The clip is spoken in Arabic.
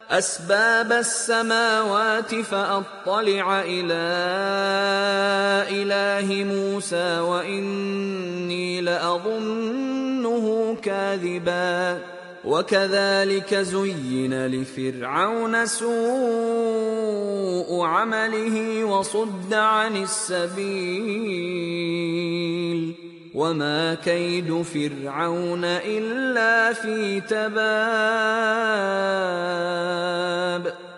أسباب السماوات فأطلع إلى إله موسى وإني لأظنه كاذبا. وكذلك زين لفرعون سوء عمله وصد عن السبيل وما كيد فرعون إلا في تباب.